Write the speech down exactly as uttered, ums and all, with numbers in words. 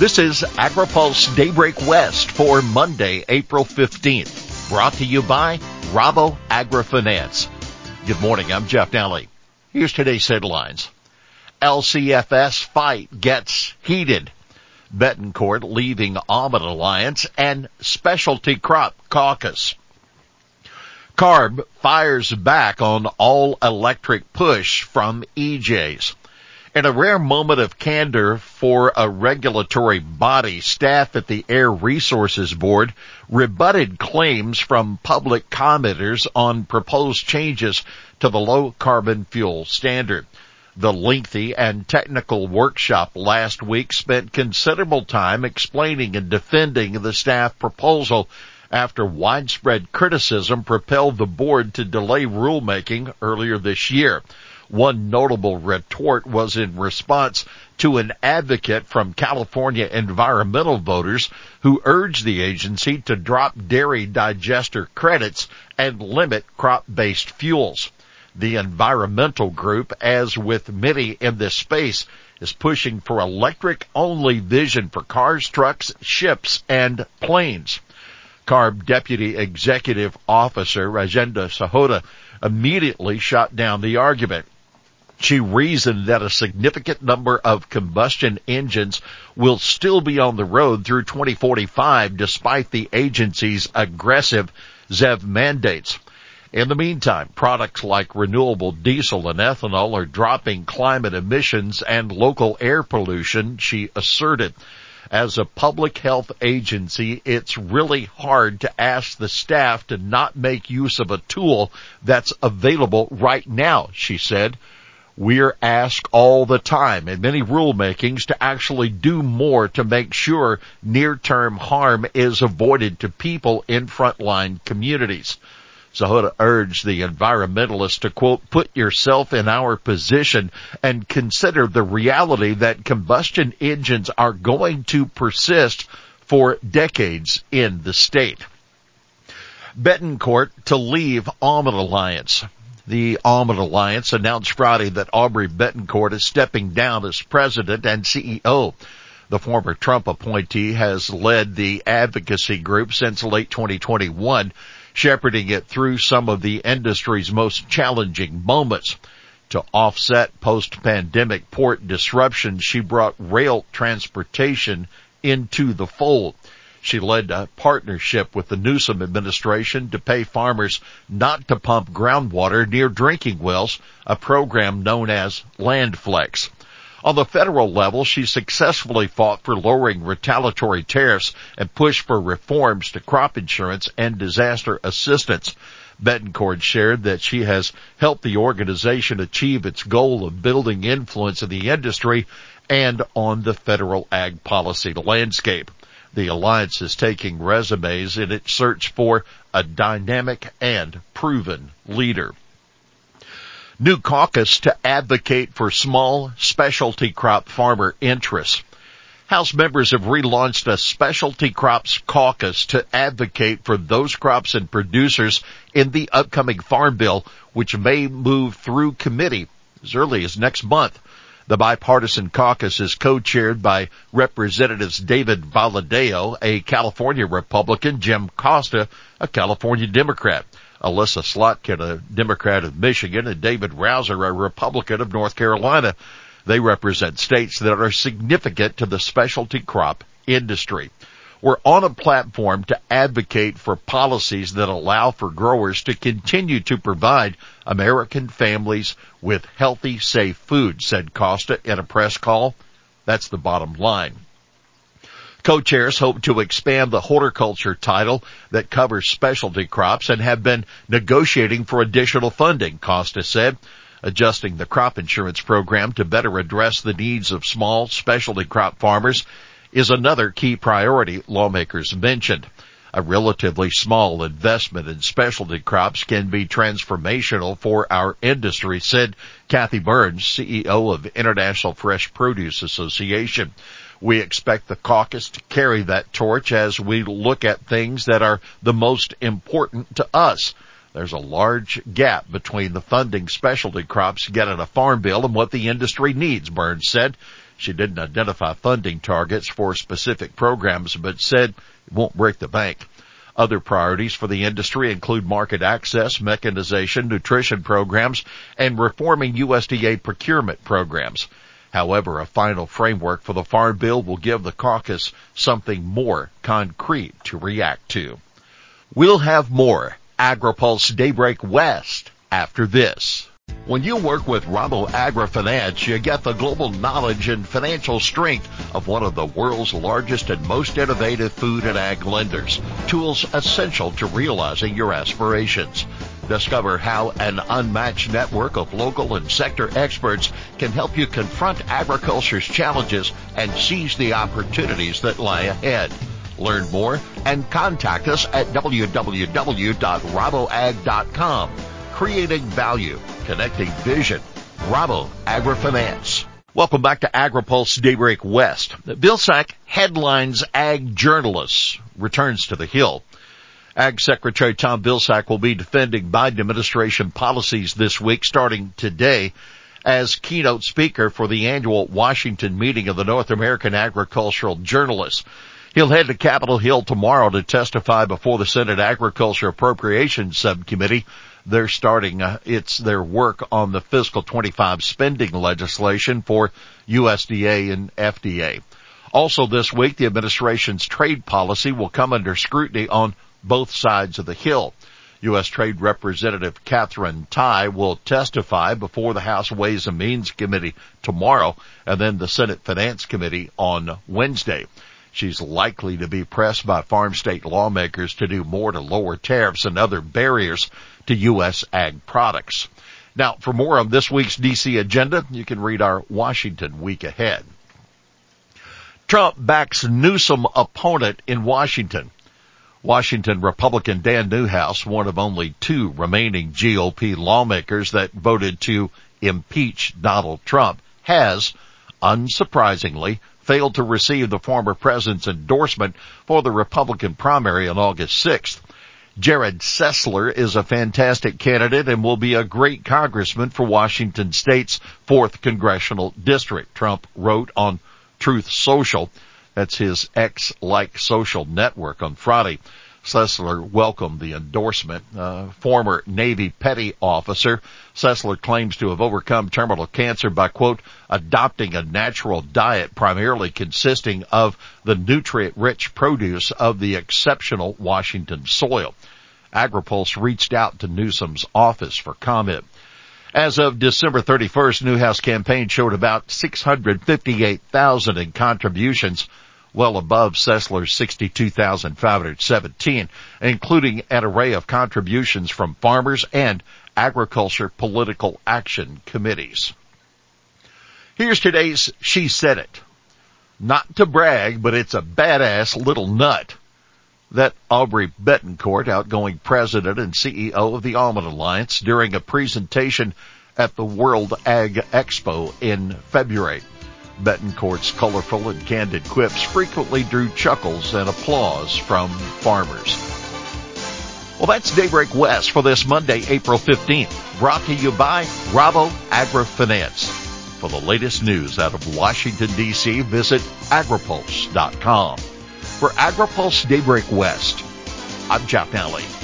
This is AgriPulse Daybreak West for Monday, April fifteenth. Brought to you by Rabo AgriFinance. Good morning, I'm Jeff Daly. Here's today's headlines. L C F S fight gets heated. Betancourt leaving Almond Alliance and Specialty Crop Caucus. CARB fires back on all-electric push from E J's. In a rare moment of candor for a regulatory body, staff at the Air Resources Board rebutted claims from public commenters on proposed changes to the low-carbon fuel standard. The lengthy and technical workshop last week spent considerable time explaining and defending the staff proposal after widespread criticism propelled the board to delay rulemaking earlier this year. One notable retort was in response to an advocate from California environmental voters who urged the agency to drop dairy digester credits and limit crop-based fuels. The environmental group, as with many in this space, is pushing for electric-only vision for cars, trucks, ships, and planes. CARB Deputy Executive Officer Rajendra Sahota immediately shot down the argument. She reasoned that a significant number of combustion engines will still be on the road through twenty forty-five despite the agency's aggressive Z E V mandates. In the meantime, products like renewable diesel and ethanol are dropping climate emissions and local air pollution, she asserted. As a public health agency, it's really hard to ask the staff to not make use of a tool that's available right now, she said. We're asked all the time in many rulemakings to actually do more to make sure near-term harm is avoided to people in frontline communities. Sahota urged the environmentalists to, quote, put yourself in our position and consider the reality that combustion engines are going to persist for decades in the state. Betancourt to leave Almond Alliance. The Almond Alliance announced Friday that Aubrey Betancourt is stepping down as president and C E O. The former Trump appointee has led the advocacy group since late twenty twenty-one, shepherding it through some of the industry's most challenging moments. To offset post-pandemic port disruption, she brought rail transportation into the fold. She led a partnership with the Newsom administration to pay farmers not to pump groundwater near drinking wells, a program known as LandFlex. On the federal level, she successfully fought for lowering retaliatory tariffs and pushed for reforms to crop insurance and disaster assistance. Betancourt shared that she has helped the organization achieve its goal of building influence in the industry and on the federal ag policy landscape. The alliance is taking resumes in its search for a dynamic and proven leader. New caucus to advocate for small specialty crop farmer interests. House members have relaunched a specialty crops caucus to advocate for those crops and producers in the upcoming Farm Bill, which may move through committee as early as next month. The bipartisan caucus is co-chaired by Representatives David Valadao, a California Republican, Jim Costa, a California Democrat, Alyssa Slotkin, a Democrat of Michigan, and David Rouser, a Republican of North Carolina. They represent states that are significant to the specialty crop industry. We're on a platform to advocate for policies that allow for growers to continue to provide American families with healthy, safe food, said Costa in a press call. That's the bottom line. Co-chairs hope to expand the horticulture title that covers specialty crops and have been negotiating for additional funding, Costa said. Adjusting the crop insurance program to better address the needs of small specialty crop farmers is another key priority lawmakers mentioned. A relatively small investment in specialty crops can be transformational for our industry, said Kathy Burns, C E O of International Fresh Produce Association. We expect the caucus to carry that torch as we look at things that are the most important to us. There's a large gap between the funding specialty crops get in a farm bill and what the industry needs, Burns said. She didn't identify funding targets for specific programs, but said it won't break the bank. Other priorities for the industry include market access, mechanization, nutrition programs, and reforming U S D A procurement programs. However, a final framework for the Farm Bill will give the caucus something more concrete to react to. We'll have more AgriPulse Daybreak West after this. When you work with Rabo AgriFinance, you get the global knowledge and financial strength of one of the world's largest and most innovative food and ag lenders. Tools essential to realizing your aspirations. Discover how an unmatched network of local and sector experts can help you confront agriculture's challenges and seize the opportunities that lie ahead. Learn more and contact us at w w w dot raboag dot com. Creating value, connecting vision. Rabo AgriFinance. Welcome back to AgriPulse Daybreak West. Vilsack headlines Ag Journalists, returns to the Hill. Ag Secretary Tom Vilsack will be defending Biden administration policies this week, starting today, as keynote speaker for the annual Washington meeting of the North American Agricultural Journalists. He'll head to Capitol Hill tomorrow to testify before the Senate Agriculture Appropriations Subcommittee. They're starting, uh, it's their work on the fiscal twenty-five spending legislation for U S D A and F D A. Also this week, the administration's trade policy will come under scrutiny on both sides of the Hill. U S. Trade Representative Katherine Tai will testify before the House Ways and Means Committee tomorrow and then the Senate Finance Committee on Wednesday. She's likely to be pressed by farm state lawmakers to do more to lower tariffs and other barriers to U S ag products. Now, for more on this week's D C agenda, you can read our Washington Week Ahead. Trump backs Newsom opponent in Washington. Washington Republican Dan Newhouse, one of only two remaining G O P lawmakers that voted to impeach Donald Trump, has, unsurprisingly, failed to receive the former president's endorsement for the Republican primary on August sixth. Jared Sessler is a fantastic candidate and will be a great congressman for Washington State's fourth congressional district, Trump wrote on Truth Social. That's his X-like social network on Friday. Sessler welcomed the endorsement. Uh, former Navy petty officer, Sessler claims to have overcome terminal cancer by, quote, adopting a natural diet primarily consisting of the nutrient-rich produce of the exceptional Washington soil. AgriPulse reached out to Newsom's office for comment. As of December thirty-first, Newhouse campaign showed about six hundred fifty-eight thousand in contributions, well above Sessler's sixty-two thousand five hundred seventeen, including an array of contributions from farmers and agriculture political action committees. Here's today's She Said It. Not to brag, but it's a badass little nut that Aubrey Betancourt, outgoing president and C E O of the Almond Alliance, during a presentation at the World Ag Expo in February. Betancourt's colorful and candid quips frequently drew chuckles and applause from farmers. Well, that's Daybreak West for this Monday, April fifteenth, brought to you by Rabo AgriFinance. For the latest news out of Washington, D C, visit agripulse dot com. For AgriPulse Daybreak West, I'm Jeff Nally.